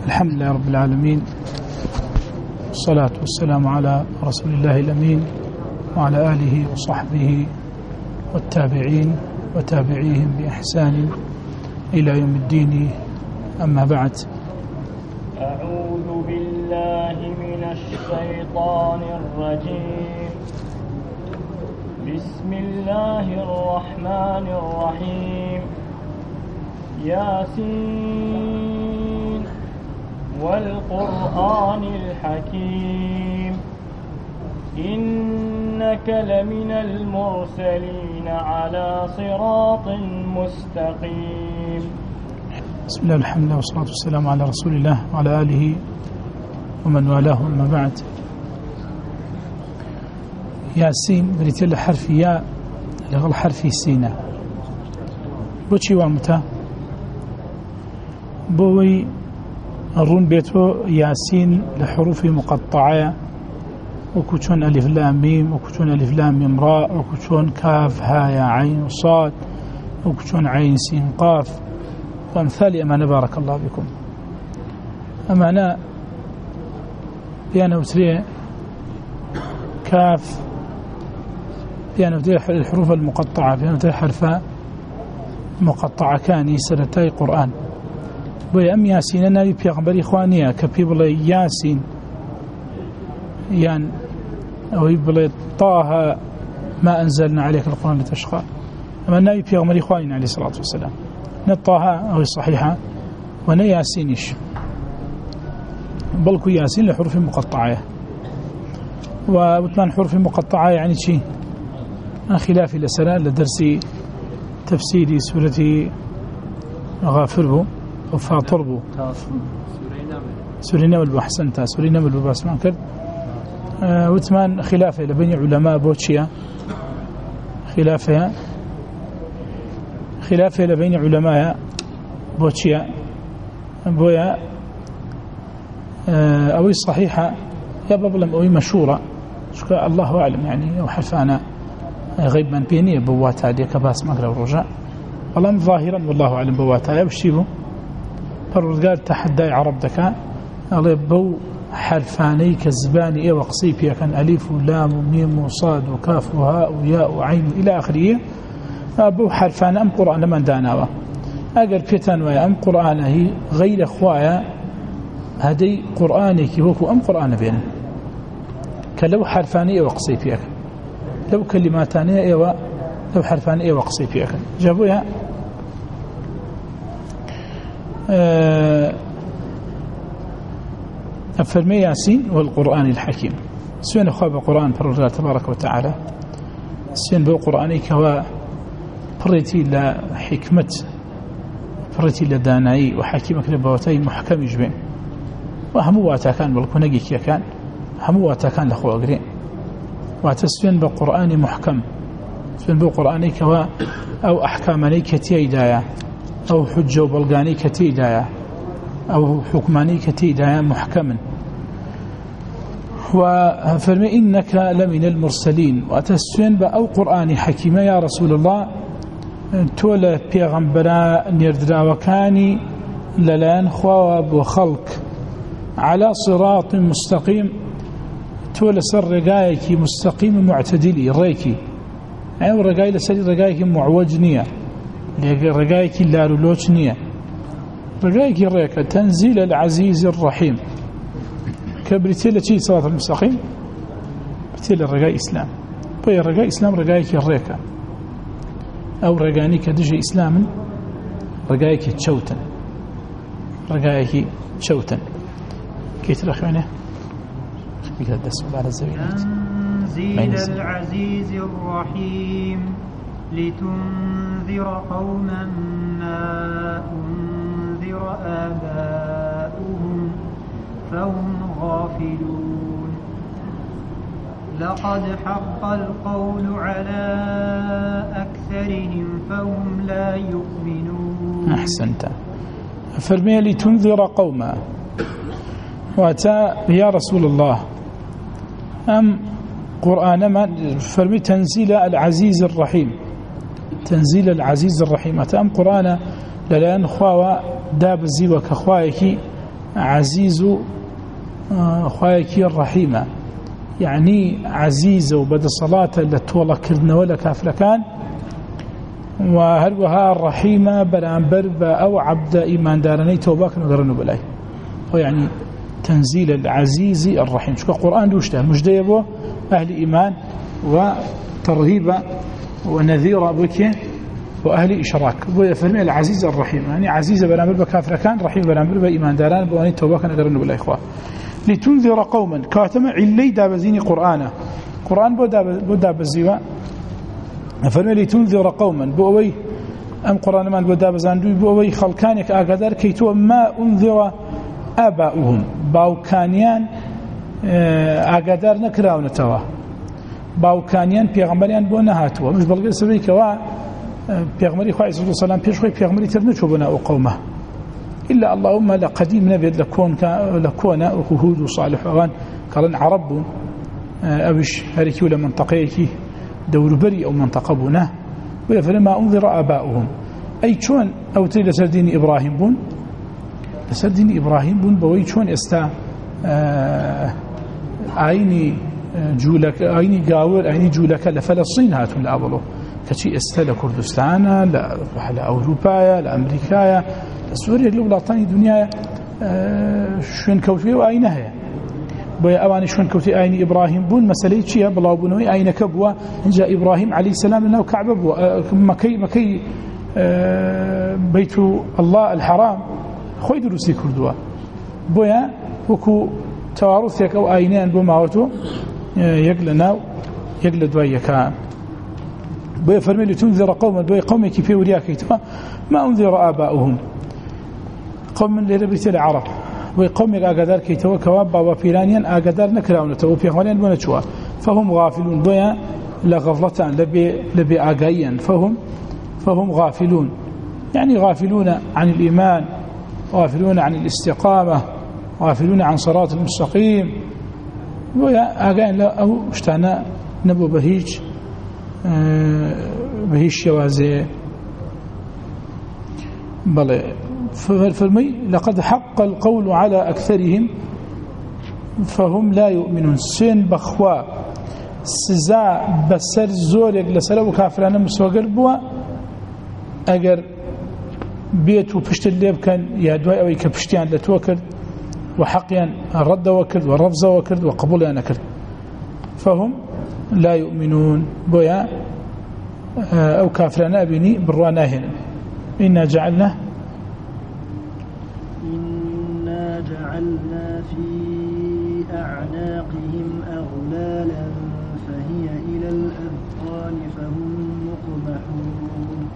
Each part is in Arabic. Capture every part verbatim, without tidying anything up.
الحمد لله رب العالمين، والصلاة والسلام على رسول الله الأمين وعلى آله وصحبه والتابعين وتابعيهم بإحسان إلى يوم الدين. أما بعد، أعوذ بالله من الشيطان الرجيم. بسم الله الرحمن الرحيم. ياسين والقرآن الحكيم إنك لمن المرسلين على صراط مستقيم. بسم الله الحمد لله والصلاة والسلام على رسول الله وعلى آله ومن والاه. أما بعد، ياسين بريتل حرف يا لغل حرف سينا بوشي وامتا بوي الرون بيتو ياسين لحروف مقطعة، وكتون ألف لام ميم، وكتون ألف لام ميم راء، وكتون كاف ها يا عين صاد، وكتون عين سين قاف، وأمثال أمانة. بارك الله بكم. أمانة بيانا وتريه كاف، بيانا وتريه الحروف المقطعة، بيانا وتريه حرفاء مقطعة كاني سنتي قرآن. بوي أم ياسين أنا بيغمبري إخوانية كبيبلي ياسين يان أو يبلي طه ما أنزلنا عليك القرآن لتشقى. أما النبي بيغمبري إخوانينا عليه الصلاة والسلام نطاها أو الصحيحة ونا ياسينش بلكو ياسين لحروف مقطعة، وثمان حروف مقطعة يعني شيء خلاف الأسئلة لدرس تفسير سورة غافر أو فاطر سورة نمل بحسنتها سورة نمل بباسمان كرد. أه وثمان خلافة لبين علماء بوتشيا، خلافة خلافة لبين علماء بوتشيا بويا أه أوي صحيحة يا بابلم أوي مشهورة شكا الله أعلم يعني، أو حرفانا غيب من بيني بواتها ديك باس مقرأ ورجاء والله ظاهرا والله أعلم بواتها يبشيبه فرزقال تحدى عرب دكا أليبو حرفاني كزباني إيه وقصيبيا كان أليف ولام وميم وصاد وكاف وهاء وياء وعين إلى آخره. أبو حرفان أم قرآن من داناوا أقل بيتان ويا أم قرآن هي غير أخوايا هدي قرآنك وكو أم قرآن بين كلو حرفاني إيه وقصيبيا لو كلماتان إيه لو حرفان إيه وقصيبيا جابوها أفرمي ياسين والقرآن الحكيم. سوين أخوة القرآن فرجاء تبارك وتعالى سوين بالقرآن كوا فريتي لحكمة فريتي لداناي وحكيمك لبواتي محكم يجبين وهمواتا كان بالكونجيك كان همواتا كان لأخوة أقرين وتسوين بالقرآن محكم سوين بالقرآن كوا أو أحكامني كتي دايا أو حجة وبلغاني كتي دايا أو حكماني كتي دايا محكما. وفرمي إنك لمن المرسلين وتسوين بأو قرآن حكيمة يا رسول الله تولى بيغمبرا نردرا وكاني للان خواب وخلق على صراط مستقيم تولى سر رقايك مستقيم معتدلي ريكي يعني رقاي لسر رقايك معوجنية رقايك لارولوشنية رقايك الريكة تنزيل العزيز الرحيم كبرتيلة شيء صراط المستقيم بتيلة الرقاي إسلام بي الرقاي إسلام رقايك الريكة أو رقانيك دجي إسلاما رقايك تشوتا رقايك تشوتا كيف ترخونه بك الدسم على الزوينات تنزيل العزيز الرحيم لتنذر قوما ما أنذر آباؤهم فهم غافلون. لقد حق القول على أكثرهم فهم لا يؤمنون. أحسنت. فرمي لتنذر قوما وأتى يا رسول الله أم قرآن ما فرمي تنزيل العزيز الرحيم تنزيل العزيز الرحيم أتى أم قرآن للان خواوا داب الزيوة كخوايكي عزيز خوايكي الرحيمة يعني عزيز وبدا صلاة لتولى كردنا ولا كافر كان وهروها الرحيمة برانبر أو عبد إيمان دارني توباك نقرنوا بلاي ويعني تنزيل العزيز الرحيم شكو القرآن دوشته مجديبه أهل إيمان وترهيب ونذير بك وأهل إشراك ويفرمي العزيز الرحيم يعني عزيز برانبر بكافر كان رحيم برانبر بإيمان داران بواني توباك نقرنوا بلاي إخوة لتنذر قوما كاتم علي دابزيني قرآنا قرآن بو دابزيوا فرمي لتنذر قوما بووي أم قرآن من بو دابزاندوي بووي خلقانك آقادر كيتو ما أنذر آباؤهم باوكانيان آقادر نكراونتوا باوكانيان پیغمبریان بو نهاتوا مش بلغي سبي كوا پیغمبري خو عز وجل پیش خو پیغمبري ترنچو بنا او قومه إلا اللهم لقديم نبيد لكون لكون وهود وصالح وغان قالن عرب أبش هركي ولا منطقيكي دور بري أو منطقة بنا ولا فلما أنذر آباؤهم أي شون أو تريد لسردين إبراهيم بون لسردين إبراهيم بون بوي شون استا عيني جولك عيني قاور عيني جولك لفلسطين هاتون لأولو كشي استا لكردستان لأوروبا لأمريكا سوريا لولاطاني الدنيا شون كوتي وأينها بيا أواني شون كوتي أين إبراهيم بون مسألة شيء بلاو بنوي أين كبوا جاء إبراهيم عليه السلام إنه كعبة بوا مكي مكي بيت الله الحرام خوي دروسي كردوا بيا وكو توارثك أو أينان بماوتو يقلنا يقل دوايا بيا فرمي لتنذر قوما بيا قومي كيف ورياك ما أنذر آباؤهم قوم من لربيت العرب وقوم أقدر كي تو كواب وفيرانيا أقدر نكراون تو في خوانين بنشوا فهم غافلون بيا لغفلة لبي لبي أجايا فهم فهم غافلون يعني غافلون عن الإيمان غافلون عن الاستقامة غافلون عن صراط المستقيم ويا أجايا لا أو اشتنا نبو بهيج بهيج شوازي بل فالمي لقد حق القول على أكثرهم فهم لا يؤمنون سين بخوا سزا بسر زورك لسلو كافران مسوغر بوا اگر بيت وبشت الليب كان يادواي اوي كبشتيان لتوكر وحقيا رد وكرد ورفض وكرد وقبول انا كرد فهم لا يؤمنون بويا او كافران ابني برواناهن إنا جعلنا إنا جعلنا في أعناقهم أغلالا فهي إلى الأذقان فهم مقمحون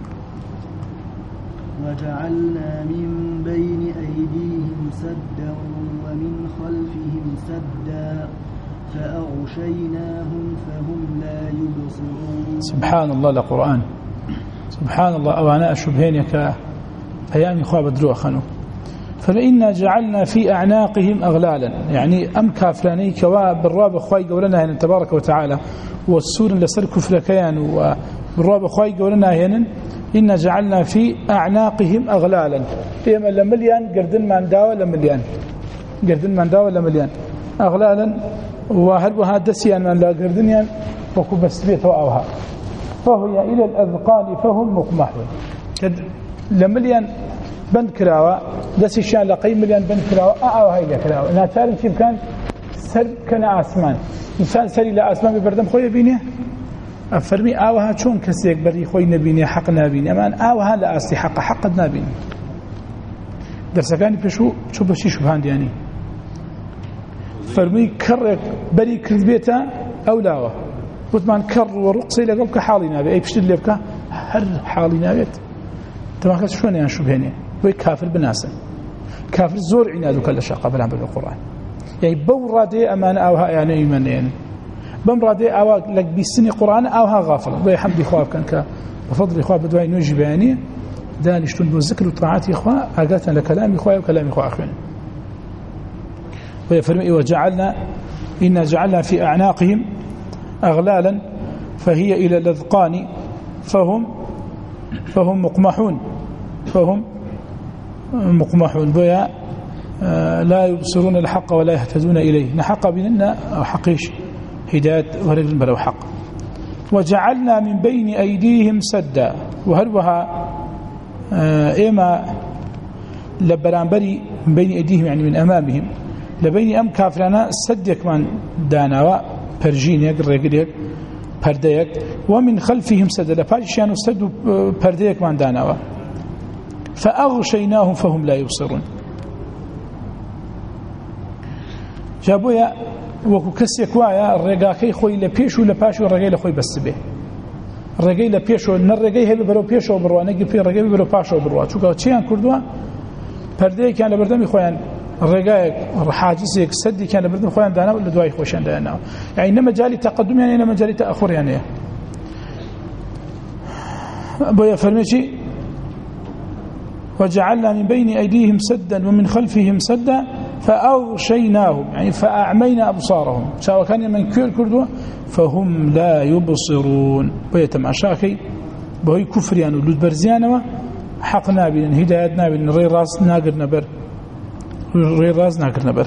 وجعلنا من بين أيديهم سدا ومن خلفهم سدا فأغشيناهم فهم لا يبصرون. سبحان الله القرآن سبحان الله أوانا أشبهينك أيام خواب دروا خنو فلإنا جعلنا في أعناقهم أغلالا يعني أم كافلاني كواب بالراب خواي قولنا هنا تبارك وتعالى والسور لسر كفر كيان وبالراب خواي قولنا هنا إنا جعلنا في أعناقهم أغلالا إيما لمليان قردن من داوة لمليان قردن من داوة لمليان أغلالا وهربها دسيان من لا قردنيان وكبستبيت وأوها فهي إلى الأذقان فهم مقمحون لمليان بند كراوة دسي شان لقي مليان بند كراوة أعوى هاي كراوة ناتارن كيف كان سر كان آسمان إنسان سري لا آسمان ببردم خوي بينه أفرمي أعوها شون كسيك بري خوي نبيني حق نبيني أمان أعوها لا أستي حق حق نبيني درس كاني بشو شو بشي شبهان يعني فرمي كرك بري كذبيته أو لاوه وثمان كر ورقصي لقبك حالي نابي أي بشتل لبك هر حالي نابيت تمام شلون يعني شبهني وي كافر بناسه كافر زور عنادك الاشقه بلا بالقران يعني بورادي امان اوها يعني ايمان يعني بمرادي او لك بسني قران اوها غافل بحمد اخواب كان بفضل اخواب بدوي نجيب يعني دانشتون بذكر وطاعات اخوه اجاتنا لكلام اخوه وكلام اخوه اخوين ويفرمي وجعلنا إنا جعلنا في أعناقهم أغلالا فهي إلى الأذقان فهم فهم مقمحون فهم مقمحون بيا لا يبصرون الحق ولا يهتدون إليه نحق بنا أو حقيش هداية ورقل بلو حق وجعلنا من بين أيديهم سدا وهروها إما لبرانبري من بين أيديهم يعني من أمامهم لبين أم كافرنا سد كمان دانوا برجين يقر يقر پرديك ومن خلفهم سد لبارشان سد پرديك كمان دانوا فأغشيناهم فهم لا يبصرون جابويا وكو كسيك وايا الرقاكي خوي لبيشو لباشو الرقاي لخوي بس به الرقاي لبيشو نرقاي هبه برو بيشو بروا نقي في الرقاي برو باشو بروا چوكا چيان كردوا پردەیە کیان لە بەردەمی خۆیان ڕێگایەک حاجزێک سەدی کیان لە بەردەمی خۆیان داناوە لە دوای خۆشیان دایاناوە یعنی نە مەجالی تەقەدومیان نە مەجالی تەئەخوریان هەیە بۆیە فەرمێکی وجعلنا من بين أيديهم سدا ومن خلفهم سدا فأغشيناهم يعني فأعمينا أبصارهم شاو كان من كل كردوا فهم لا يبصرون بيتم أشاكي بهي كفريان ولود برزيانوا حق نابين هداية نابين ري راس ناقر نبر ري راس ناقر نبر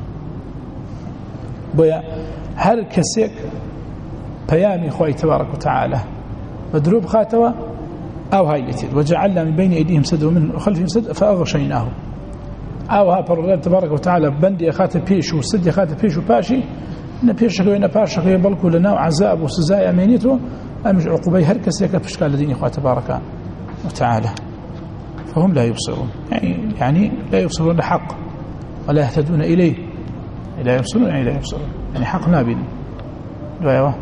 بيا هر كسيك بيامي خوي تبارك وتعالى مدروب خاتوا أو هايتي وجعلنا من بين أيديهم سد ومن خلفهم سد فأغشيناهم أو ها برغال تبارك وتعالى بندي أخات بيشو سد أخات بيشو باشي نبيشك وين باشك يبلكوا لنا عذاب وسزاء أمينيته أمج عقوبي هر كسيك بشكال الدين إخوة تبارك وتعالى فهم لا يبصرون يعني يعني لا يبصرون الحق ولا يهتدون إليه لا يبصرون يعني لا يبصرون يعني حق نابين دعوة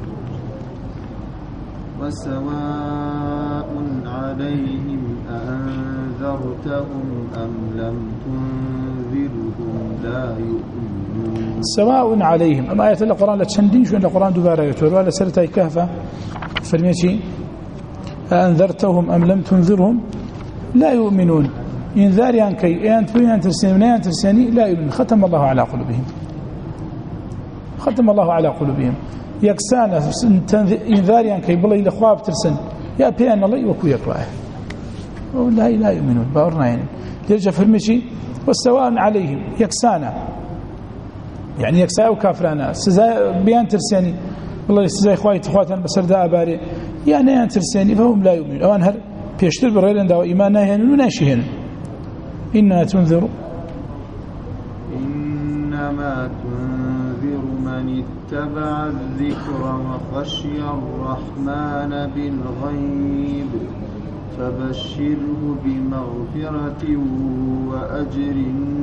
وسواء عليهم أنذرتهم أم لم تنذرهم لا يؤمنون سواء عليهم أما آية القرآن لا تشندين شو أن القرآن دوباره يتولى ولا سرتها كهفة فرميتي أنذرتهم أم لم تنذرهم لا يؤمنون إنذار يعني كي أنت وين ترسلين وين ترسلين لا يؤمنون ختم الله على قلوبهم ختم الله على قلوبهم يكسانا إنذار يعني كي بالله الأخواب ترسل يا بيان الله يوكو يكواه والله لا يؤمنون بأورنا يعني يرجع فرمشي والسواء عليهم يكسانا يعني يكسا وكافرانا سزا بيان ترسلين والله سزا إخواتي إخواتنا بسرداء باري يعني أن ترسلين فهم لا يؤمنون أوان هر بيشتر بالرئيلان دعوة إيماننا هنا وناشهن إنما تنذر إنما تنذر من اتبع الذكر وخشي الرحمن بالغيب فبشره بمغفرة وأجر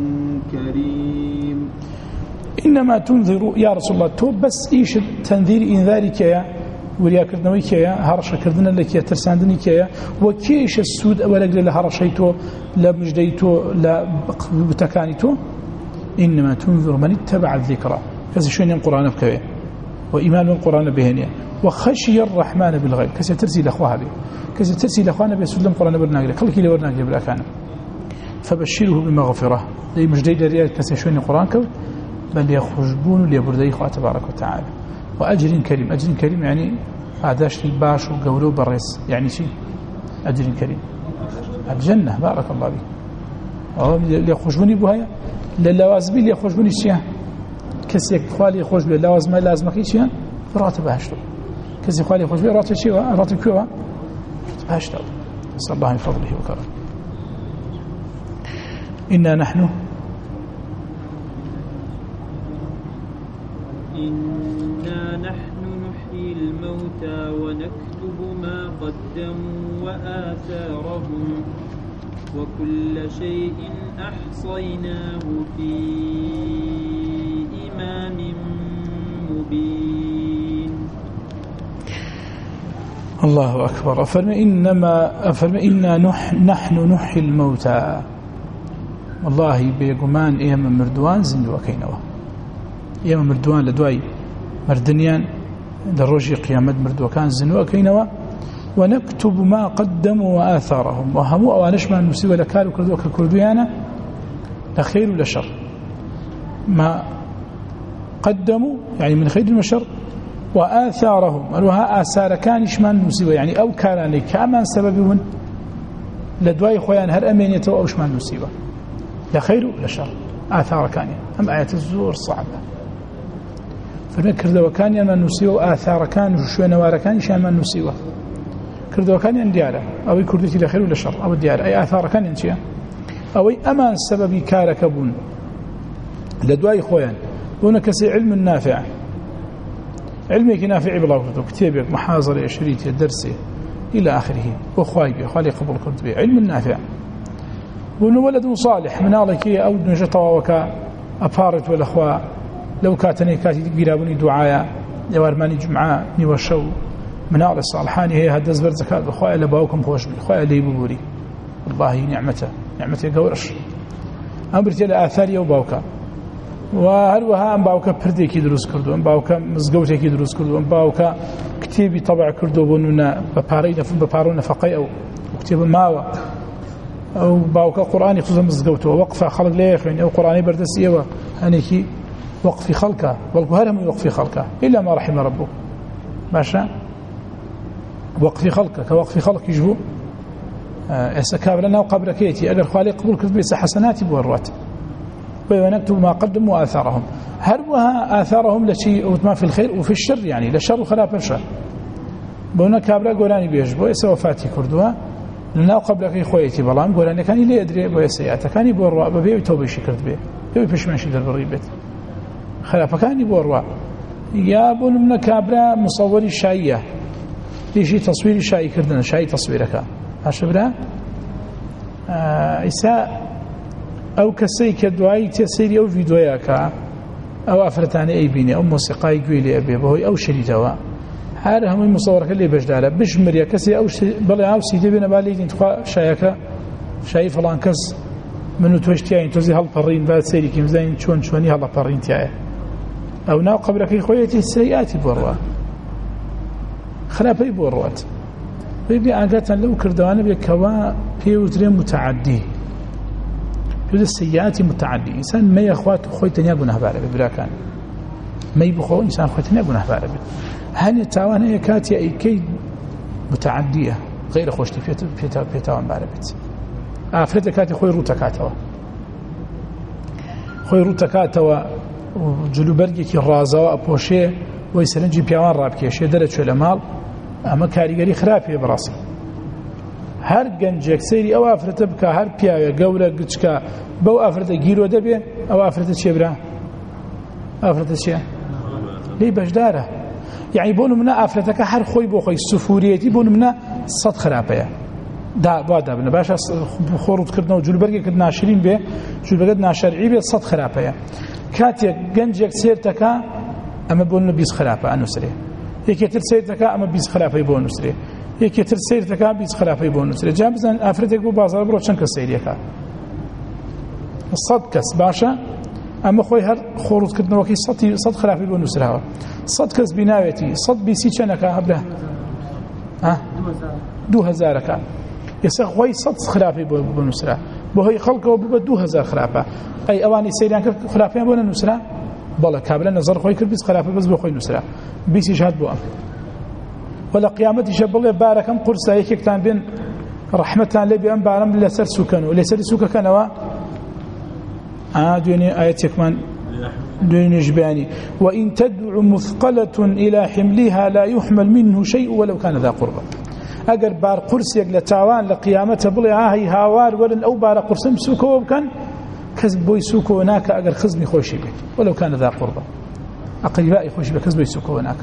كريم إنما تنذر يا رسول الله توب بس إيش تنذير إنذارك يا وريا كردنوي كيا هرش كردنا لك يا ترساندني كيا وكيش السود ولا قل له هرشيتو لا مجديتو لا بتكانيتو إنما تنذر من اتبع الذكرى كذا شو يعني القرآن بكوي وإيمان القرآن بهنيا وخشي الرحمن بالغيب كذا ترسي لأخوها به كذا ترسي لأخوانا بيسلم القرآن برناقله كل كيلو برناقله بالأكان فبشره بمغفرة لي مجديد ريال كذا شو يعني القرآن كوي بل يخرجون ليبردي إخوة تبارك وتعالى وأجر كريم أجر كريم يعني عداش الباش وقولوا بالرئيس يعني شيء أجر كريم الجنة بارك الله بي اللي يخرجوني بها للوازمي اللي يخرجوني شيء كسيك خوالي يخرج بي اللوازم لازمك شيء راتب هشتو كسيك خوالي يخرج بي راتب شيء راتب كوا راتب هشتو صلى الله من فضله وكرم إنا نحن إنا نحن نحيي الموتى ونكتب ما قدموا وآثارهم وكل شيء أحصيناه في إمام مبين الله أكبر أفرم إنما أفرم إنا نح نحن نحيي الموتى والله بيقمان إيام مردوان زندوا كينوا إيام مردوان لدواي مردنيان لروجي قيامة مردوا كان زنوا كينوا ونكتب ما قدموا وآثارهم وهموا أوانش ما نسيوا لكالوا كردوا كالكردويانا لخير ولا شر ما قدموا يعني من خير وشر وآثارهم أنها آثار كانش ما نسيوا يعني أو كان كامان سببهم لدواي خويان هر أمينيته أوش ما نسيوا لخير ولا شر آثار كانيا أم آية الزور صعبة فنكر وكانيا من نسيوا آثار كان وشوي نوار كان شان من نسيوا كرد وكانيا ديارة أو يكردتي لخير ولا شر أو الديارة أي آثار كان ينشيا أو أمان السبب كارك بون لدواي خويا هنا كسي علم النافع علمك نافع بلا كتابك محاضرة شريطة درسي إلى آخره وخواي به خالي قبول كنت به علم النافع وأنه ولد صالح من الله كي أو نجطوا وكا أبارت والأخوة لو كاتني كاتي قرابني دعايا يوارماني جمعة نيوشو من الله الصالحاني هي هدز برزكاة أخوة لباوكم خوش بي أخوة لي ببوري والله نعمته نعمته قورش أمرتي لآثاري وباوكا وهروها أم باوكا پردێکی دروست کردو أم باوكا مزگەوتێکی دروست کردو أم باوكا کتێبی طبع کردو بۆنونە بەپارەی نەفن بەپارە نەفەقەی ئەو کتێب ماوە ئەو باوكا قورآانی خصوصا مزگەوتەوە وەقفە خەڵک لێ خوێنێ ئەو قورآانی بەردەست ئێوە هەنێکی وەقفی خەڵکە بەڵکو هەر هەمووی وەقفی خەڵکە إلا ما رحم ربك باشە وەقفی خەڵکە کە وەقفی خەڵکیش بوو ئێستا کابرا ناو قەبرەکەیەتی ئەگەر خوا لێ قبول کرد بێ حەسەناتی بۆ ڕوات ونكتب ما قدموا وآثارهم هروها آثارهم لشيء وما في الخير وفي الشر يعني لشر وخلاف الشر بونا كابلا قولاني بيش بو يسا وفاتي كردوها لنا قبل كي خويتي بلام قولاني كان لي يدري بو يسيئات كان يبو الرواء ببيو يتوبي شكرت بيه يبو يفشمنشي در بريبت خلاف كان يبو الرواء يا بون من كابلا مصوري شاية ليشي تصويري شاي كردنا شاي تصويرك هاشبرا آه إساء أو كسي كدواي تسيري أو فيديوهاك أو أفرتاني أي بيني أو موسيقى يقولي أبي بهوي أو شريطوا هذا هم المصورك اللي بجدارة بجمر يا كسي أو بلا أو سيدي بنا بالي تنتقى شايك شاي فلان كس منو توشتيا توزي هالبرين بعد سيري كم زين شون شوني هالبرين تاعي أو ناو قبلك خويتي السيئات بوروا خلافي بوروات بيبي عادة لو كردوان بكوا بيوتري متعدي يقول السيئات متعدي إنسان ما يخوات خويتني يقونه باربي بلا كان ما يبخو إنسان خويتني يقونه باربي هل التاوان هي كاتيا أي كي متعدية غير خوشتي في في في تاوان باربت أفرد كاتي خوي روتا كاتوا خوي روتا كاتوا وجلوبرجي كي رازا وأبوشي ويسرنجي بيوان رابكي درت شو المال أما كاريجري خرافي براسي هر گەنجێک سەیری ئەو ئافرەتە بکە هەر پیاوێ گەورە گچکە بەو ئافرەتە گیرۆ دەبێ ئەو ئافرەتە چێ برا ئافرەتە چیە لێی بەشدارە یعنی بۆ نمونە ئافرەتەکە هەر خۆی بۆ خۆی سوفورێتی بۆ نمونە سەد خراپەیە دا با دابنە باشە خۆڕوتکردنەوە و جولبەرگێکت ناشرین بێ جولبەرگەت ناشەرعی بێ سەد خراپەیە کاتێک گەنجێک سێرتەکە ئەمە بۆ نمونە بیست خراپە ئەنووسرێ یەکێتر سێرتەکە ئەمە بیست خراپەی بۆ نووسرێ یەکێتر سەیرەکە بیست خراپەی بۆ نووسرێ جا بزان ئافرەتێک بۆ بازاڕ بڕۆ چەند کەس سەیرەکە سەد کەس باشە ئەمە خۆی هەر خۆڕوتکردنەوەکەی سەد خراپەی بۆ نووسراوە سەد کەس بیناوێتی سەد بیسی چەندەکە هەبرا دوو هەزارەکە ئێستا خۆی سەد خراپەی بۆ نووسرا بۆ هۆی خەڵکەوە ببە دوو هەزار خراپە ئەی ئەوانی سەیریان کرد خراپەیان بۆ نەنووسرا بەڵێ کابرا نەزەر خۆی کرد بیست خراپە بەس بۆ خۆی نووسرا بیسیش هات بۆ ئەم ولا قيامتي شبل باركم قرصا يكتان بين رحمتان لبي أم بارم لسر سكن ولسر سكن كانوا آه دوني آياتك من دوني جباني وإن تدع مثقلة إلى حملها لا يحمل منه شيء ولو كان ذا قربة أجر بار قرص يقل تعوان لقيامته بلي هاي هاوار ولن أو بار قرص مسوكو وكان كذب بوي سوكو هناك أجر خزمي خوشي به ولو كان ذا قربة أقربائي خوشي به كذب بوي سوكو هناك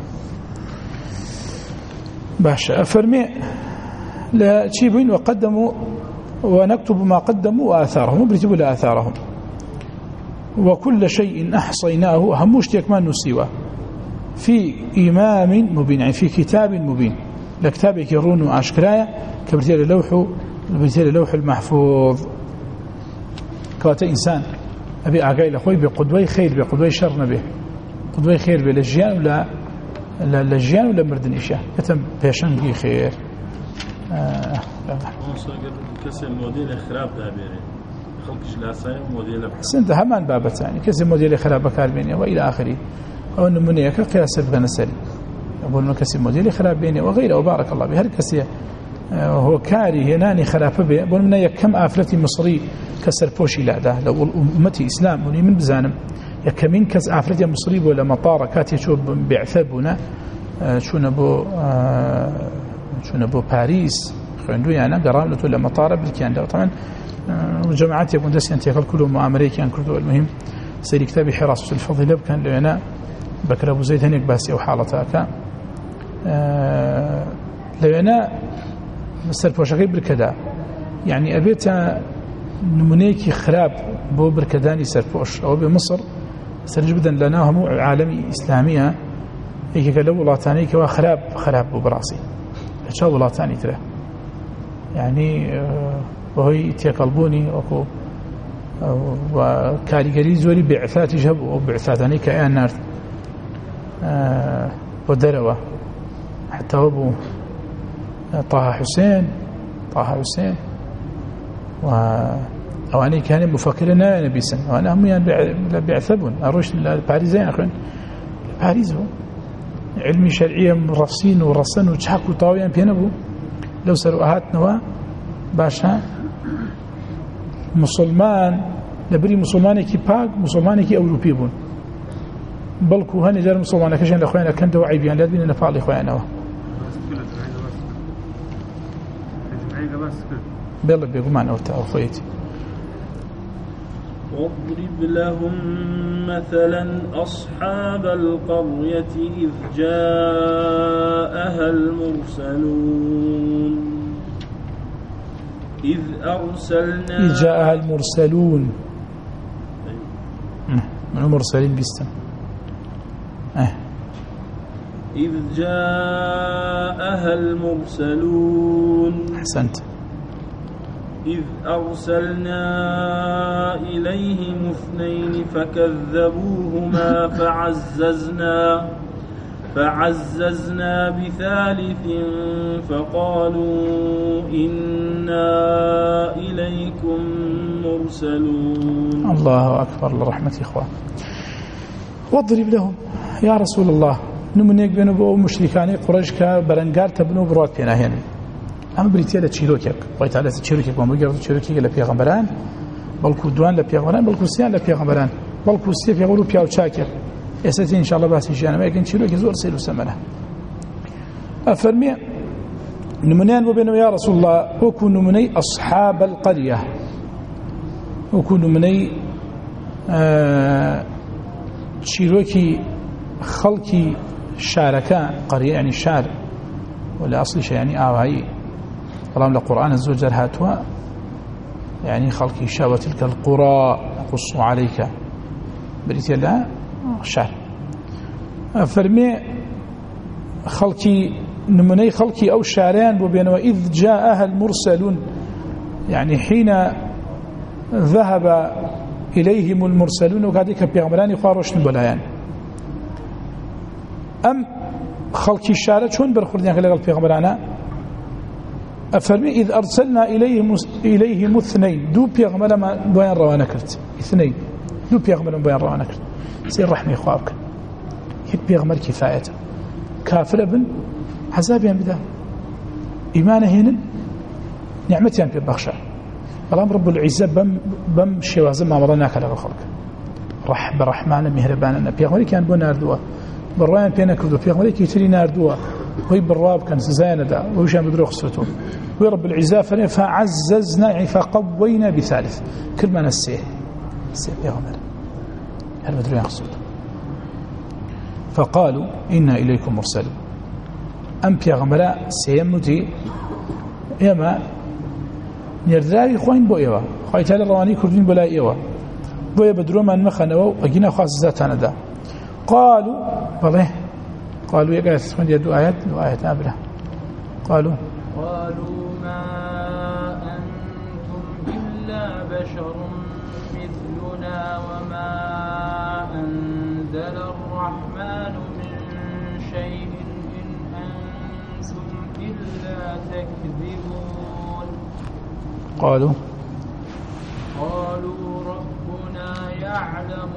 باشا أفرمي لا تشيبين وقدموا ونكتب ما قدموا وآثارهم وبرتبوا لآثارهم وكل شيء أحصيناه هموشتك ما نسيوه في إمام مبين يعني في كتاب مبين لكتابك يرون وعشكرايا كبرتيل لوح كبرتيل لوح المحفوظ كواتا إنسان أبي أعقائل أخوي بقدوي خير بقدوي شر نبيه قدوي خير بلجيان ولا لا لجيان ولا مردن إشياء كتم بيشنجي خير آه كسي موديل خراب دابيري خلقش لاسايم موديل سنت همان بابت يعني كسي موديل خراب كاربيني وإلى آخره أو نمونيك قياس بغنسري أقول إنه كسي موديل خراب بيني وغيره وبارك الله بهر كسي هو كاري هناني خلافه به بقول من يكم آفلتي مصري كسر بوشي لا ده لو أمتي إسلام وني من بزانم يكمين كز آفلتي مصري ولا مطار كاتي شو بعثبنا شو نبو شو نبو باريس عنده يعني قرام لتو ولا مطار بالكيان ده طبعا وجماعات يبون دسين تيقل كلهم أمريكان كردوا المهم سير كتابي حراسة الفضيلة كان لنا بكر أبو زيد هنيك باسي أو حالتها كان لنا مستر بوشاقي بركدا يعني أبيت نمونيكي خراب بو بركداني سربوش أو بمصر سنجبدا لنا هم عالمي إسلامية إيكي قالوا ولاتاني كوا خراب خراب بو براسي شو ولاتاني ترى يعني وهي تيقلبوني وكو وكاريجري زوري بعثات جهب وبعثاتاني كأيان نار ودروا حتى هو طه حسين طه حسين و أواني كان مفكرين نبي سن وأنا هم يعني بيعثبون أروش لباريزين أخوين باريس هو علمي شرعية مرصين ورصن وشحكوا طاويا بينبو لو سروا أهاتنا باشا مسلمان لبري مسلماني كي باق مسلماني كي أوروبي بون بلكو هني جار مسلمان كشان لأخواننا كان دوعي بيان لازم نفعل إخواننا بيلا بيقول معنا وتأخويتي واضرب لهم مثلا أصحاب القرية إذ جاءها المرسلون إذ أرسلنا إذ جاءها المرسلون من المرسلين بيستم اه إذ جاءها المرسلون أحسنت إذ أرسلنا إليهم اثنين فكذبوهما فعززنا فعززنا بثالث فقالوا إنا إليكم مرسلون. الله أكبر لرحمة إخوان. واضرب لهم يا رسول الله نمنيك بينو مشركاني قريش كبرنجار تبنو بروات بينا هنا أما بريتيا لتشيروكيك ويت على تشيروكيك وما بيجرب تشيروكيك لبيغمبران بلكو دوان لبيغمبران بلكو سيان لبيغمبران بلكو سيف يقولوا بياو تشاكر يستطيع إن شاء الله بس يجينا ما يمكن تشيروكي زور سيلو سمنه أفرمي نمنيان وبينو يا رسول الله وكون نمني أصحاب القرية وكون نمني آه تشيروكي خلقي شاركان قرية يعني شار ولا أصلي شيء يعني آوهي طالما القرآن الزوجر هاتوا يعني خلقي شاء وتلك القرى نقص عليك بريت الله شار فرمي خلقي نمني خلقي أو شاران وبين وإذ جاءها المرسلون يعني حين ذهب إليهم المرسلون وكذلك بيغمران يخاروش البلايان أم خلقي الشارع شون برخوردين خلق البيغمران أفرمي إذ أرسلنا إليهم إليهم اثنين دو بيغمر ما بيان روانا كرت اثنين دو بيغمر ما بيان روانا كرت سير رحمي إخوابك هيك بيغمر كفايته كافر ابن حسابيا بدا إيمانه هنا نعمتيان في البخشة الأمر رب العزة بم بم شوازم ما مرنا خلق الخلق رح برحمن مهربان بيغمر كان بو ناردوا بالرأيان بينا كردو بيغمر كي تري ناردوا وهي بالراب كان زايندا ويشان بدرو خصته ورب العزة فعززنا يعني فقوينا بثالث كل ما نسيه نسيه بيغمر هل بدرو يخصته فقالوا إنا إليكم مرسلون أم بيغمر سيمتي إما نرداوي خوين بو إيوا خوي تعالى رواني كردين بلا إيوا بو بدرو من مخنوا وأجينا خاص ذاتنا دا قالوا بله قالوا يا جالس من يدو آيات دو آيات أبله قالوا قالوا ما أنتم إلا بشر مثلنا وما أنزل الرحمن من شيء إن أنتم إلا تكذبون قالوا قالوا ربنا يعلم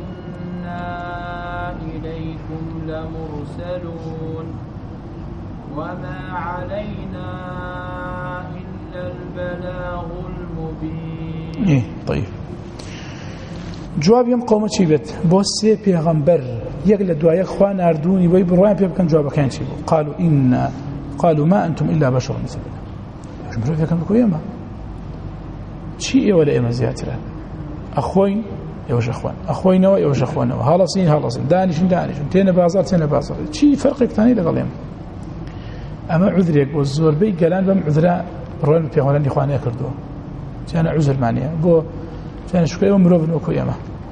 إنا إليكم لمرسلون وما علينا إلا البلاغ المبين. إيه طيب. جواب يوم قومة شي بيت بوسي بيغمبر يقل دعاء إخوان أردوني ويبروان بيبكن جواب كان شي قالوا إن قالوا ما أنتم إلا بشر مثلنا. جمهور فيكم بكو يما شيء ولا إما زياتنا أخوين يوش أخوان أخوين ويوش أخوان هالصين هالصين دانش دانش تينا بازار تينا بازار شيء فرق ثاني لقلهم. أما عذر يقول الزور بي قالان بم عذراء بروان بيغمبران إخوان يكردوه كان عذر معنيه بو كان شكو يوم مروفن وكو يما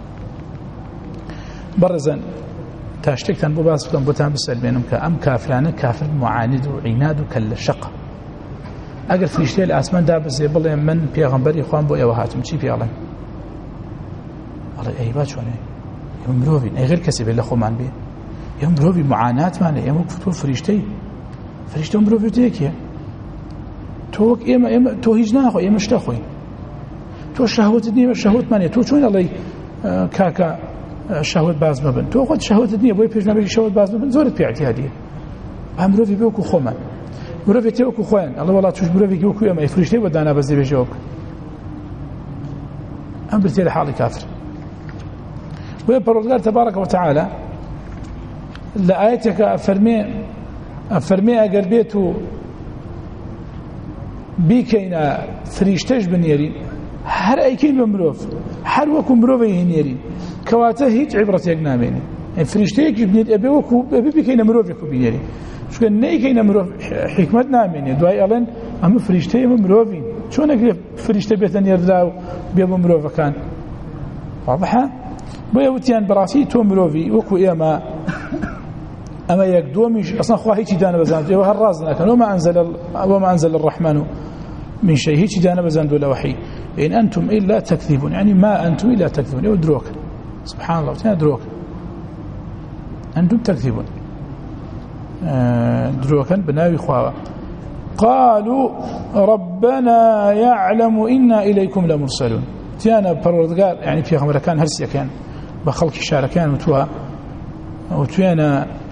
برزن تاشتكتن بو باس بكم بوتان بسلمينهم كأم كافرانه كافر معاند وعناد وكل شق اگر فرشته الاسمان دا بزي بڵێ من پێغەمبەری خوام بۆ ئێوە هاتم چی پێڵێن ئەڵێ ئەی با چۆنێ ئێمە مرۆڤین ئەی غێر کەسێ بێت لە خۆمان بێ ئێمە مرۆڤی معاناتمانە ئێمە تۆ فریشتەی فریشتە مرۆڤی تێکیە تۆ وەک ئێمە ئێمە تۆ هیچ ناخۆی ئێمە شتە خۆین تۆ شەهوەتت نییە شەهوەتمانێ تۆ چۆن ئەڵێی کاکە شەهوەت باز مەبن تۆ خۆت شەهوەتت نییە بۆی پێشنەبێکی شەهوەت باز مەبن زۆرت پێ اعتیادیە با مرۆڤی بێ وەکو خۆمان مرۆڤی تێ وەکو خۆیان ئەڵێ وڵات توش مرۆڤێکی وەکو ئێمە فریشتەی بۆ دانابەزێ بێژەوە بکە ئەم برتێ لە حاڵی کافر وێ پەروەردگار تەبارەکە وتەعالە لە ئاەتێکە فەرمێ فەرمێ ئەگەر بێت و بیکەینە فریشتەش بنێرین هەر ئەیکەین بە مرۆڤ هەر وەکو مرۆڤی هێنێرین کەواتە هیچ عیبرەتێک نامێنێ فریشتەیەکی بنێت ئەبێ وەکو ئەبێ بکەینە مرۆڤێکو بنێرین چونکە نەیکەینە مرۆڤ حکمت نامێنێ دوای ئەڵێن ئەمە فریشتەی ئەمە مرۆڤین چۆنەکرێ فریشتە بێتە نێردرا و بێ بۆ مرۆڤەکان واضحە بۆیە وتیان بەڕاستی تۆ مرۆڤی وەکو ئێمە أما يقدومش أصلا خوا هيك دانا بزاند وهالرازنا كان وما أنزل وما أنزل الرحمن من شيء هيك دانا بزاند ولا وحي إن أنتم إلا تكذبون يعني ما أنتم إلا تكذبون يدروك سبحان الله تدروك أنتم تكذبون دروكا بناوي خوا قالوا ربنا يعلم إنا إليكم لمرسلون تيانا بروردگار يعني في خمر كان هرسيا كان بخلق شاركان وتوا وتيانا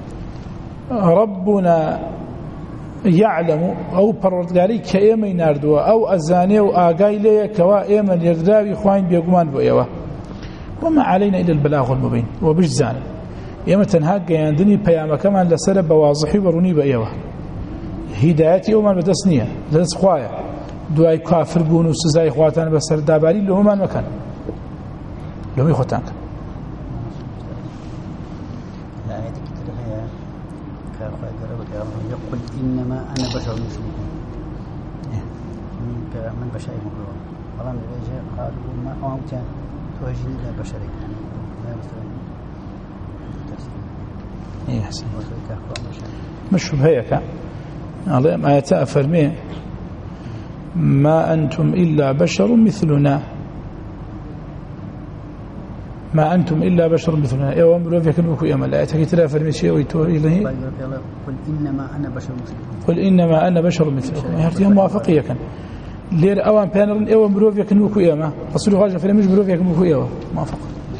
ربنا يعلم أو پروردگاری که ایمه نردوه أو أزانه و آقای لیه کوا ایمه نرداوی خواهین بیگمان بو ایوه وما علينا إلا البلاغ المبين وبجزان ایمه تنها قیاندنی پیامه کمان لسر بواضحی ورونی با ایوه هدایتی اومان بدسنیه لدس خواهی دوای کافر بون و سزای خواتان بسر داباری لهمان مکن لهمی خوتان کن يقول إنما أنا بشر مثلكم من بشر مكروه والله من الرجال قالوا ما أموت توجه إلى بشرك لا مثلا إيه حسن مش بهيك الله ما يتأفر مين ما أنتم إلا بشر مثلنا ما أنتم إلا بشر مثلنا إيه وامروا فيكم وكو يما لا يتكتلا فرمي شيء ويتوه إليه قل إنما أنا بشر مثلكم قل إنما أنا بشر مثلكم هرتيها موافقية كان لير أوان بانرن إيه وامروا فيكم وكو يما رسول الله فرمي مش مروا فيكم وكو يما موافق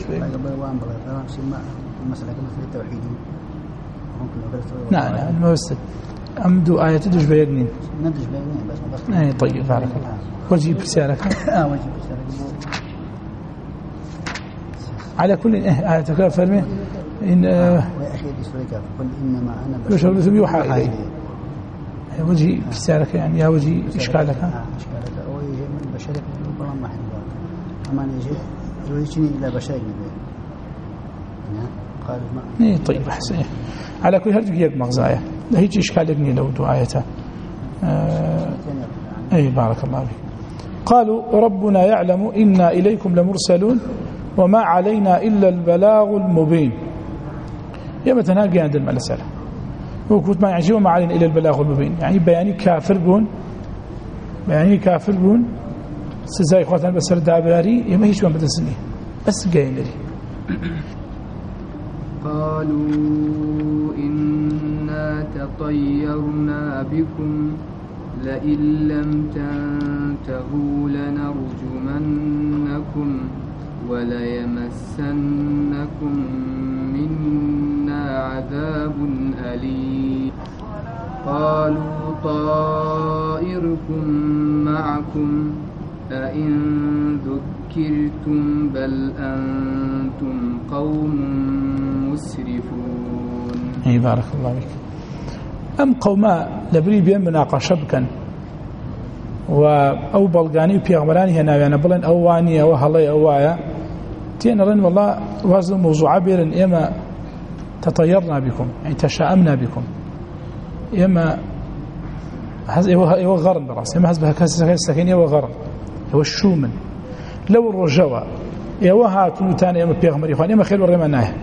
نعم نعم ما بس أمدو آية تدش بيقنين ندش بيقنين بس بس أي طيب بارك الله وجيب رسالك آه وجيب رسالك على كل إيه آية فرمي إن وأخير بسورة قل إنما أنا بشر مثل يوحى إليه وجهي رسالك يعني يا وجهي إشكالك ها إشكالك أو يجي من بشرك من بلان ما حنبال أما يجي يوجهني إلى بشرك قال ما إيه طيب أحسن على كل هرجك يك مغزايا لا هيك إشكالك لو دعايته آه أي بارك الله فيك قالوا ربنا يعلم إنا إليكم لمرسلون وما علينا إلا البلاغ المبين يوم تناقي عند المسألة وكنت ما يعجبه ما علينا إلا البلاغ المبين يعني بياني كافر بون بياني كافر بون سزاي خواتنا بسر داباري يما هيش ما بدسني بس قاين لي قالوا إنا تطيرنا بكم لئن لم تنتهوا لنرجمنكم وليمسنكم منا عذاب أليم قالوا طائركم معكم أئن ذكرتم بل أنتم قوم مسرفون. أي بارك الله فيك. أم قوما لبري بين مناقشة بكن وأو بلغاني وبيغمراني هنا يعني بلن أواني أو هلاي أوايا تين رن والله وازن موضوع عبير إما تطيرنا بكم يعني تشاءمنا بكم إما هذا هو غرن براس إما هذا كاسة سكين هو غرن هو الشومن لو الرجوا هو هاتون تاني إما بيغمر إخوان إما خير ورماناه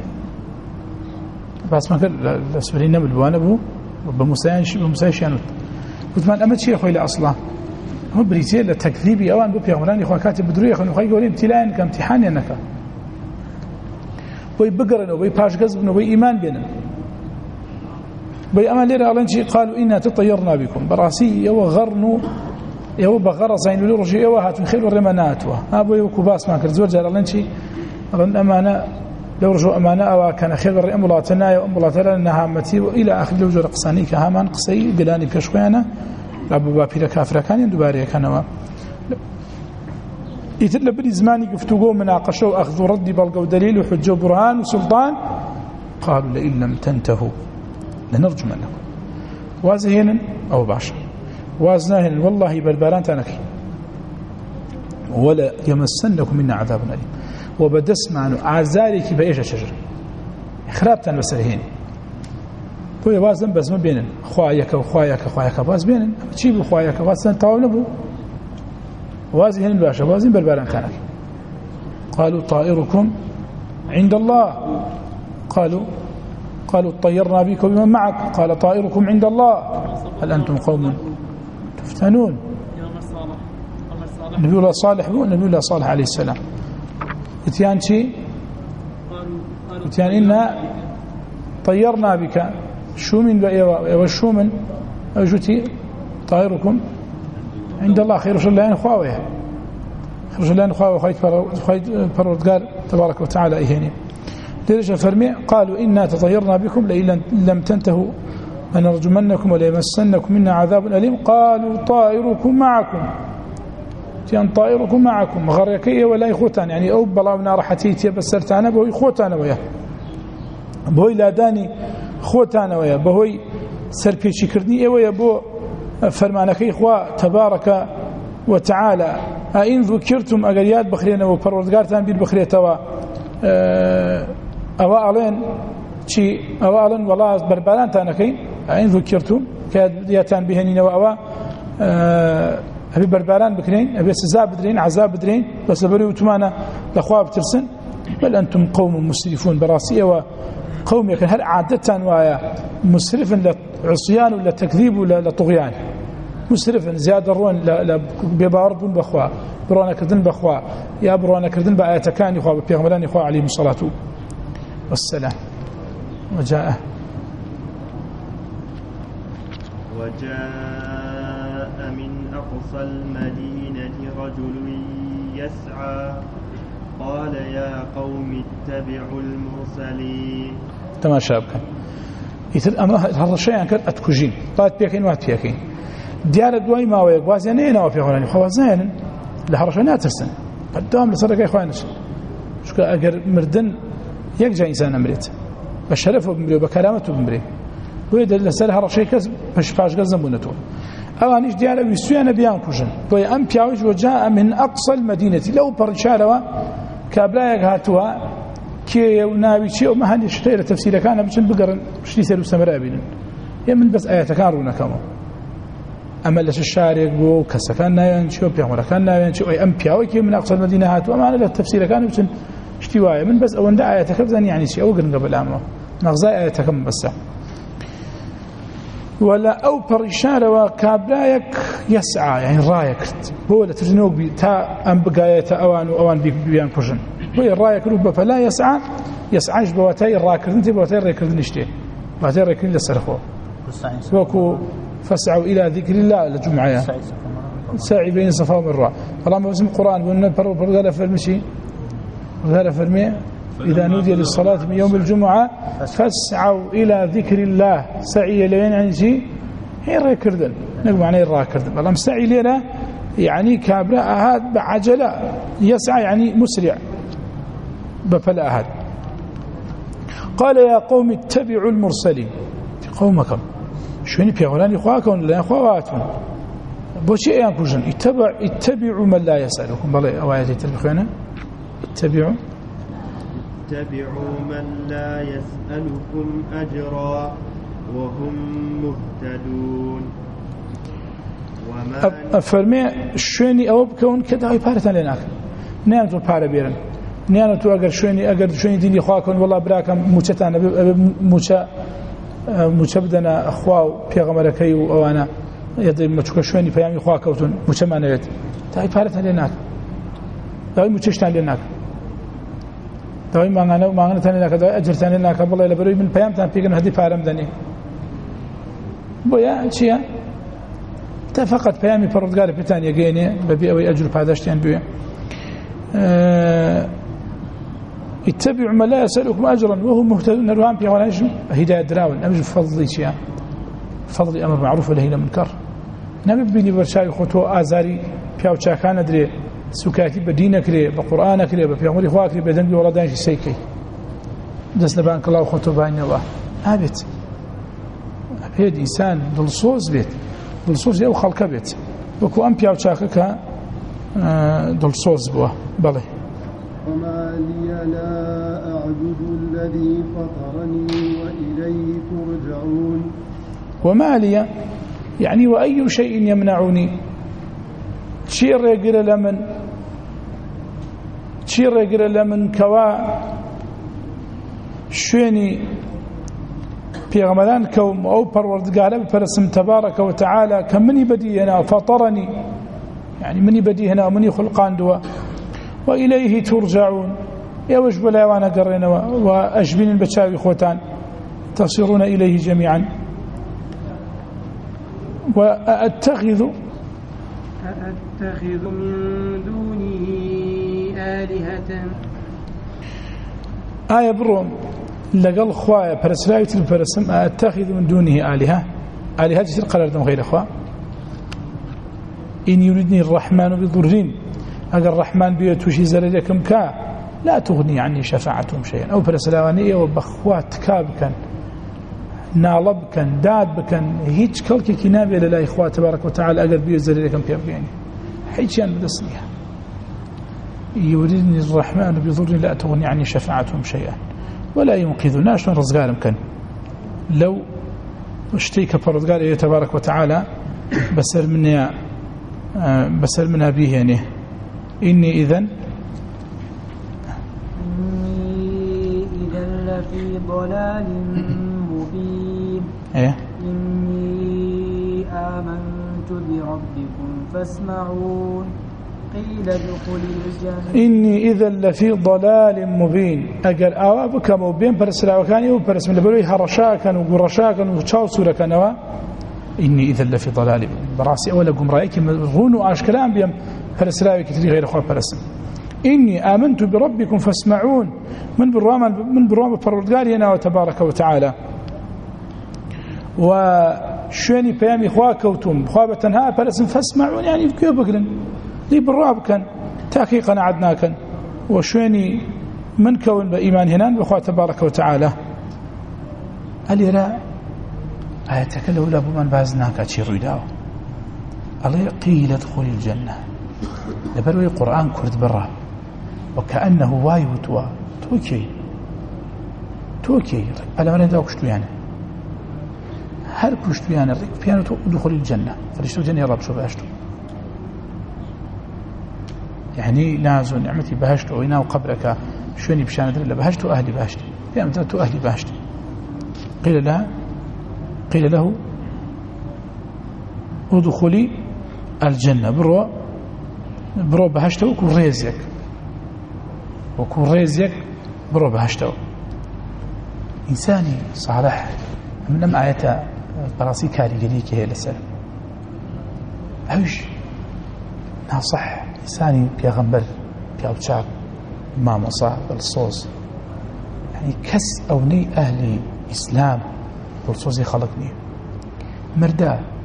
بس ما كان لسبرين بالبوان بو بمسايش بمسايش يعني وثمان أمد شيء أخوي لأصلا هو بريتيل لتكذيبي أوان بو بيغمراني إخوان كاتب بدروي إخوان إخوان يقولين ابتلاء كامتحان ينكا بوي بقرن وبوي باش قزبن وبوي إيمان بينن بوي أمان ليرا ألانشي قالوا إنا تطيرنا بكم براسي يو غرنو يو بغر زين ولو رجي يو هاتون خير الرمانات ها بوي وكباس ما كرت زوج ألانشي ألان أمانة لو رجوا أمانة أو كان خير الرمولاتنا يو أمولاتنا إنها متي وإلى آخر لو جو رقصاني كهامان قصي قلاني بيشويانا لابو بابي لكافر كان يندباري كانوا يتلى بدي زماني قفتوقوا مناقشة وأخذوا ردي بلقوا دليل وحجوا برهان وسلطان قالوا لئن لم تنتهوا لنرجمنكم وازهين أو باشا وازناهن والله بالباران تانكي ولا يمسنكم منا عذاب أليم وبدس معنا عزارك بإيش الشجر خرابتان بسرهين بوي وازن بس ما بينن خوايك وخوايك خوايك باز بينن تجيب خوايك وازن تاونبو وازهن الباشا وازن بالباران تانك قالوا طائركم عند الله قالوا قالوا طيرنا بكم بمن معك قال طائركم عند الله هل أنتم قوم تفتنون نبي الله صالح هو نبي الله صالح عليه السلام اتيان شيء اتيان إنا طيرنا بك شو من وشو من أجتي طائركم عند الله خير شو الله نخواوه خير شو الله نخواوه خيط فرودقار تبارك وتعالى إيهاني لذلك فرمي قالوا إنا تطيرنا بكم لئن لم تنتهوا لنرجمنكم وليمسنكم منا عذاب أليم قالوا طائركم معكم تيان طائركم معكم غريكية ولا يخوتان يعني أو بلاونا رحتيتي بسرتانا بهوي خوتانا وياه بهوي لاداني خوتانا وياه بهوي سربيشي كردني وياه بو فرمانك إخوة تبارك وتعالى أئن ذكرتم أقريات بخرين وفروردقارتان بالبخريتوا أوالين شي أوالين والله بربالان تانكين أئن ذكرتم كادياتان بهنين وأوا أبي بربالان بكرين أبي سزاب بدرين عذاب بدرين بس بري وتمانا لأخواب ترسن بل أنتم قوم مسرفون براسية وقوم يكن هل عادة ويا مسرف لعصيان ولا تكذيب ولا لطغيان مسرف زيادة رون بباربون بأخوة برونا كردن بأخوة يا برونا كردن بآياتكان يخوة بيغمران يخوة عليهم الصلاة والسلام وجاء وجاء من أقصى المدينة رجل يسعى قال يا قوم اتبعوا المرسلين تمام شابك يتر أمر هذا الشيء يعني كانت أتكوجين طلعت بيكين واحد بيكين ديار دواي ما ويقواز يعني أنا وفي غلاني خوازين لحرشنا ترسن قدام لصدق يا إخوانش شو كأجر مردن يرجع إنسان أمريت بشرفه بمري وبكرامته بمري ويد لسال هرشي كز باش باش قزم بنتو أوانيش ديار ويسوينا بيان كوجن بوي أم بياوج وجاء من أقصى المدينة لو برشالوا كابلايك هاتوا كي وناوي شيء وما هني شتير تفسير كان بشن بقرن شتي سير وسمراء بينن يمن بس آيات كانوا كما أما لش الشارق بو كسكان ناين شو بيعمر كان ناين شو أي أم بياوي كي من أقصى المدينة هاتوا ما أنا التفسير كان بشن اشتواية من بس أول ده آيات كذا يعني شيء أو قرن قبل عامه نغزاء آيات كم بس ولا أو برشالة وكابلايك يسعى يعني رايك هو لا تجنوك بتا أم بقاية أوان وأوان بيان كوجن هو الرايك ربما فلا يسعى يسعاش بواتي الراكر انت بواتي الراكر نشتي بواتي الراكر لسرخوه وكو فاسعوا إلى ذكر الله لجمعية ساعي بين صفا ومروة فلما بسم القرآن قلنا برغالة فرمشي برغالة فرمي إذا نودي للصلاة من يوم الجمعة فاسعوا إلى ذكر الله سعي لين عن شيء هي راكردن نقول معناه راكردن والله مستعي لنا يعني كابرا هاد بعجلة يسعى يعني مسرع بفلا هاد. قال يا قوم اتبعوا المرسلين قومكم شوني بيغولان إخواكم لا إخواتهم بوشي أيام كوجن اتبع اتبعوا من لا يسألكم بالله أوايات يتبعون اتبعوا اتبعوا من لا يسألكم أجرا وهم مهتدون. أفرمي شوني أو بكون كده هاي بارتان لناك نيانتو البارة بيرن نيانتو أقر شوني أقر شوني ديني إخواكم والله براكم موشتانا موشا موشا بدنا أخواه بيغمركي وأنا يضيب مشكو شوني فيامي إخواكوتون موشا ما نريد هاي بارتان لناك هاي موشتان لناك هاي ما أنا ما أنا ثاني لناك هاي أجر ثاني لناك بالله لبروي من بيام تان بيغن هدي بارم دني بويا شيا فقط بيامي پروردگار بتان يجيني ببي أو أجر بهذاشتين بيه أه اتبعوا ما لا يسألكم أجرا وهم مهتدون نروان بيه ولا يجم هداية دراون أمجر فضلي شيئا فضلي أمر معروف ولا هنا منكر نبي بيني برشاي خطوة آزاري بياو شاكان أدري سكاتي بدينك لي بقرآنك لي بيامري خواك لي بدنبي ولا دانش سيكي دس لبانك الله خطوة باين الله هابت هيد إنسان دلصوص بيت دلصوص أو خلق بيت وكو أم بياو شاكك دلصوص بوا بلي. وما لي لا أعبد الذي فطرني وإليه ترجعون. وما لي يعني وأي شيء يمنعني شير يقر لمن شير يقر لمن كوا شويني بيغمران كوم أو پروردگار بفرسم تبارك وتعالى كمني بدي هنا فطرني يعني مني بدي هنا ومني خلقان دوا وإليه ترجعون يا وجب لا وانا قرينا وأجبين البشاوي خوتان تصيرون إليه جميعا. وأتخذ أتخذ من دونه آلهة آية بروم لقل خوايا برسلاوية البرسم أتخذ من دونه آلهة آلهة جسر قرار دم غير أخوة إن يريدني الرحمن بضرين أقل الرحمن بيتوشي زرجكم كا لا تغني عني شفاعتهم شيئا أو برسلاوانية وبخوات كابكا نالبكا دادبكا هيج كلك كنابي لله إخوة تبارك وتعالى أقل بيت زرجكم كابكا حيثيان بدسنيها يريدني الرحمن بضرين لا تغني عني شفاعتهم شيئا ولا ينقذنا شلون رزقارم كان لو اشتيك فرزقار إيه تبارك وتعالى بسر منها بسر منها به يعني إني إذن إني إذن لفي ضلال مبين إيه إني آمنت بربكم فاسمعون قيل ادخل الجنة إني إذا لفي ضلال مبين أجل أوابك مبين برسلا وكاني وبرس من لبلوي هرشاكا وقرشاكا وشاوسورا كانوا إني إذا لفي ضلال مبين براسي أولا قم رأيك غونوا أشكلان بيم برسلا وكتري غير أخوة برسم إني آمنت بربكم فاسمعون من برام من برام فرودقارينا وتبارك وتعالى وشوني بيامي خواكوتم خوابتنها برسم فاسمعون يعني كيف بقلن لي بالراب كان تحقيقا عدنا كان وشويني من كون بإيمان هنان بأخوة تبارك وتعالى قال لا آياتك لولا بمن بازناك أتشير رداو قال قيل ادخل الجنة لبروي القرآن كرد برا وكأنه وايو توا توكي توكي ألا مرين داو كشتو يعني هل كشتو يعني فيانو ادخل الجنة فرشتو جنة يا رب شو بأشتو يعني ناز ونعمتي بهشت وينا وقبرك شوني بشان إلا بهشت أهلي بهشت في أمثلت أهلي بهشت قيل لها قيل له ادخلي الجنة برو برو بهشت وكو ريزيك وكو ريزيك برو بهشت إنساني صالح من لم آية براسي كاري قريك هي لسلام أوش ناصح إنساني بيغنبر بيغبشار ما مصاب بالصوص يعني كس أو ني أهلي إسلام بالصوصي خلقني مردا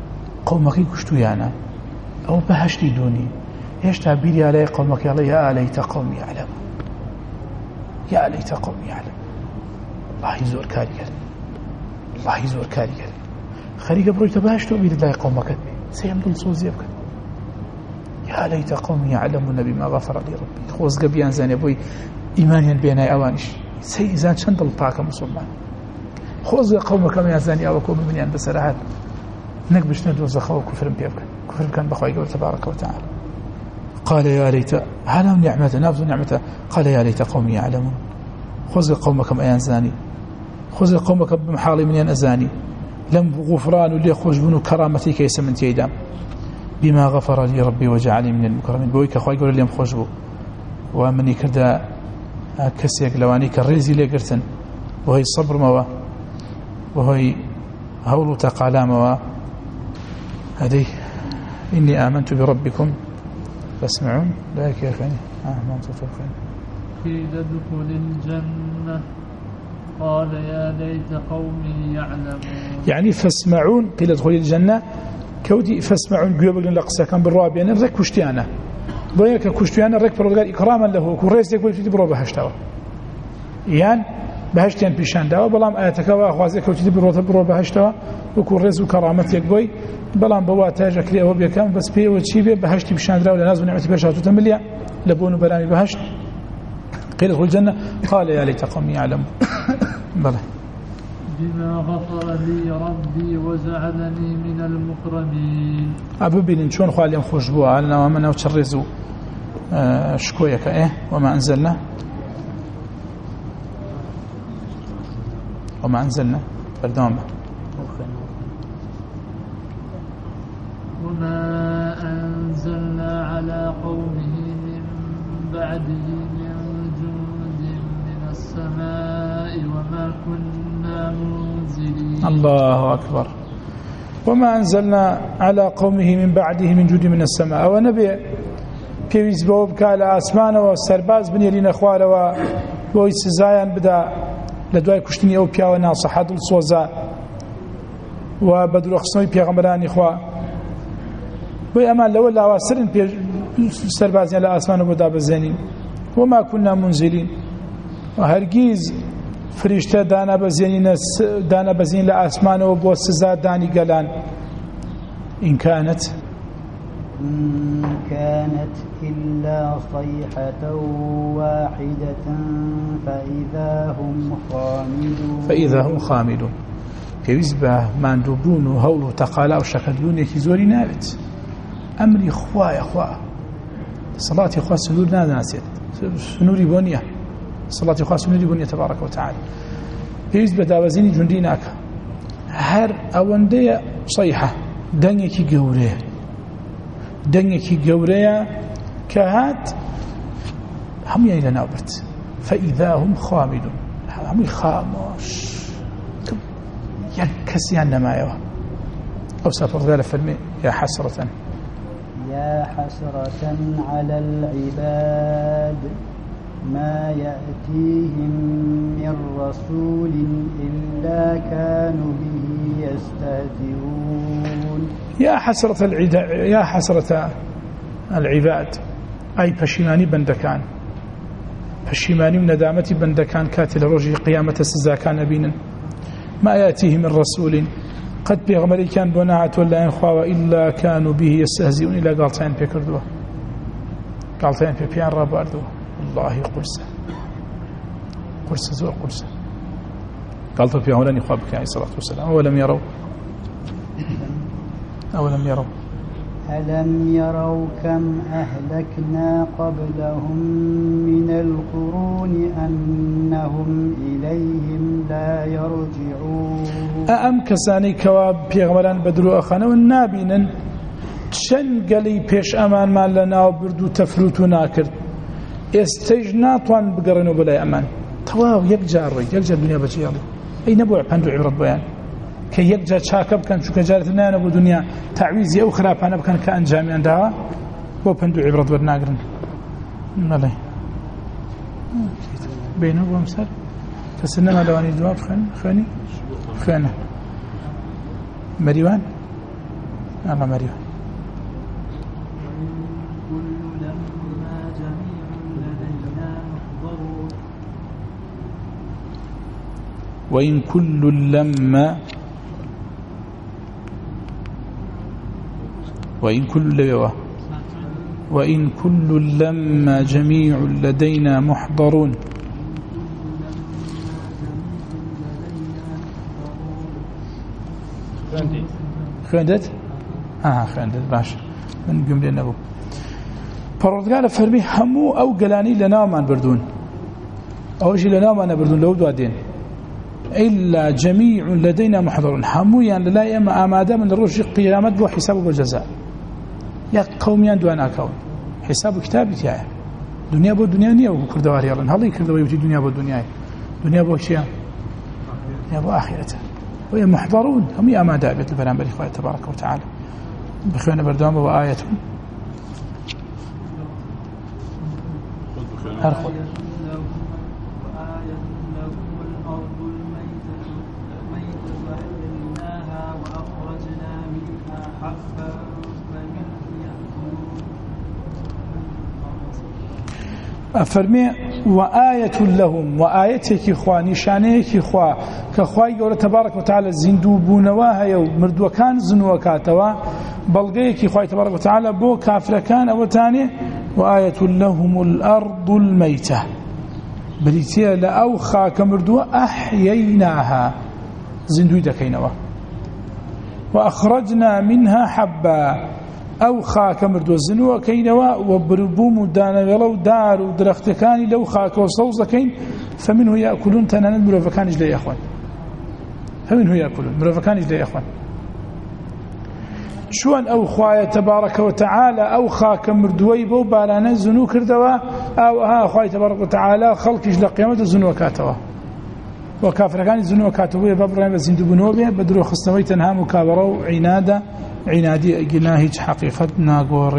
قومەکەی کوشتویانە ئەو بەهەشتی دونی هێشتا بیری لای قومەکەی ئەڵێ یا لەیتە قەومی یعلەمون یا لەیتە قەومی یعلەمون واللهی زۆر کاریگەر واللهی زۆر کاریگەر خەریکە بڕۆیتە بەهەشتەوە بیرت لای قومەکەت بێ سێم دڵسۆزیە بکەن یا لەیتە قەومی یعلەمون بما غەفەرە لی ڕەبی خۆزگە بیانزانێ بۆی ئیمانیان بێنای ئەوانیش سەیزان چەند دڵ پاکە موسڵمان خۆزگە قەومەکەم یانزانی ئەوە کۆ ببینیان بەسەرهات نەک بشنە دۆزەخەوە کوفرم پێ بکەن کوفر بکەن بەخوای گەورە تبارەکە وتعالى قال يا ليت هذا نعمته نافذ نعمته قال يا ليت قومي يعلمون خذ قومكم أيانزاني خذ قومك بمحالي من أزاني لم غفران لي خوشبون كرامتي كيس من تيدام بما غفر لي ربي وجعلني من المكرمين بويك أخوي يقول لي خوشبو ومني كدا كسيك لواني كالريزي لي قرتن وهي صبر موا وهي هول تقالا موا هذه إني آمنت بربكم فاسمعون لا كيفني آه ما تتوقعين قيل ادخل الجنة قال يا ليت قومي يعلمون يعني فاسمعون قيل ادخل الجنة كودي فاسمعون قيوبك لقصة كان بالرابع يعني رك كشتيانا بويك كشتيانا رك برودقال إكراما له كوريس يقول في برو بهشتوا يعني بهشتين بيشان داوا بلام آياتك وأخوازي كوتي برو برو بهشتوا وكوريس وكرامتك بوي بلان بواتاج أكلي أو بيكام بس بيه وشي بيه بهشتي بشان دراو لناز ونعمتي بهشتو تمليا لبون بلاني بهشت قيل ادخل الجنة قال يا ليت قومي يعلمون بلى بما غفر لي ربي وجعلني من المكرمين أبو بين شون خواليم خوشبوا علنا ومن وتشرزوا آه شكويك إيه وما أنزلنا وما أنزلنا فردوما وما أنزلنا على قومه من بعده من جند من السماء وما كنا منزلين الله أكبر وما أنزلنا على قومه من بعده من جند من السماء ونبي بيويز بوبك على أسمان والسرباز بني لنا خوار وبوي سزايا بدا لدواي كشتني أو بيا وناصح هذا الصوزا وبدر خصني بيغمراني خوار بي أمان لو لا واسرن سربازين على أسمان وبداب الزينين وما كنا منزلين وهرقيز فريشته دانا بزينين دانا بزين لأسمان وبو سزا داني قلان إن كانت إن كانت إلا صيحة واحدة فإذا هم خامدون فإذا هم خامدون كيف ماندوبون وهول وتقالا وشكلون يكي زوري نابت أمري خوايا خوا صلاة خوا سنور ناسيت سنوري بنيه صلاة خوا سنوري بنيه تبارك وتعالى كيف بداوزيني جنديناك هر أوندية صيحة دنيكي قوريه دنيكي قوريه كهات هم إلى نابت فإذا هم خامدون هم خاموش يكسيان ما يوا أو سافر ذلك فرمي يا حسرة يا حسرة على العباد ما يأتيهم من رسول إلا كانوا به يستهزئون يا حسرة العدا يا حسرة العباد أي بشيماني بندكان بشيماني وندامتي بندكان كاتل رجي قيامة السزاكان بينا ما يأتيهم من رسول قد بيغمري كان بناعت ولا ينخوا إلا كانوا به يستهزئون إلا قالتين بيكردوه قالتين بيبيان راباردوه والله قرصة قرصة زور قرصة قالتوا في هولاني خوابك عليه الصلاة والسلام أولم يروا أولم يروا ألم يروا كم أهلكنا قبلهم من القرون أنهم إليهم لا يرجعون أأم كساني كواب بيغمران بدرو أخانا والنابين شن قلي بيش أمان ما لنا وبردو تفروتو ناكر استجناطوان بقرنوا بلا أمان تواو يكجار يكجار الدنيا بجيالي أي نبوع بندو عبرت بيان كي يكجار شاكب كان شو كجارتنا نبو دنيا تعويزي أو خرابانا بكان كأنجامي عندها بو بندو عبرت برناقرن مالي بينه ومسار فسنما لواني جواب خاني خاني خاني مريوان الله مريم وإن كل لما وإن كل وإن كل لما جميع لدينا محضرون. خوێندت؟ آه خوێندت باش من گوێم لێ نەبوو. پەروەردگار فەرمی هەموو ئەو گەلانی لە ناومان بردوون ئەوەشی لە ناومان نەبردوون لەو دوا دێن إلا جميع لدينا محضرون همویان للا ئێمە ئامادە من لە ڕۆژی قیامەت بۆ حیساب و بۆ جەزا یەک قەومیان دوان ناکەون حساب و کتابی تایە دنیا بۆ دنیا نییە وەکو کردەواری هەڵن هەڵی کردەوەی وتی دنیا بۆ دنیای دنیا بۆ چییە؟ دنیا بۆ ئاخرەتە وهي محضرون هم أمادة بيت البرامبر إخوة تبارك وتعالى بخيونا بردوان وآية هرخل أفرمي وآية لهم وآيتك إخوة نشانيك إخوة كأخوة يقول تبارك وتعالى زندوبون واها ومردوا كان زنوكاتوا بلغيك إخوة تبارك وتعالى بو كافر كان أو تاني وآية لهم الأرض الميتة بليتيا لأوخا كمردوا أحييناها زندوي دكينوا وأخرجنا منها حبا أو خاك مردو الزنوة كينوا وبربوم دانا يلو دار ودرختكاني لو خاك وصوزة كين فمنه يأكلون تنانا المرافقان إجلي يا أخوان فمنه يأكلون مرافقان إجلي يا أخوان شوان أو خوايا تبارك وتعالى أو خاك مردوي بو بالانا الزنو كردوا أو ها خوايا تبارك وتعالى خلق إجلي قيامة الزنوة كاتوا وكافر كان الزنوة كاتوا بابرين بزندو بنوبيا بدرو خصنوي تنها مكابرة عنادة عنادي قلنا حقيقة ناقور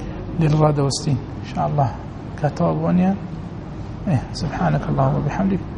للرادة وستين إن شاء الله كاتوا أبوانيا إيه سبحانك اللهم وبحمدك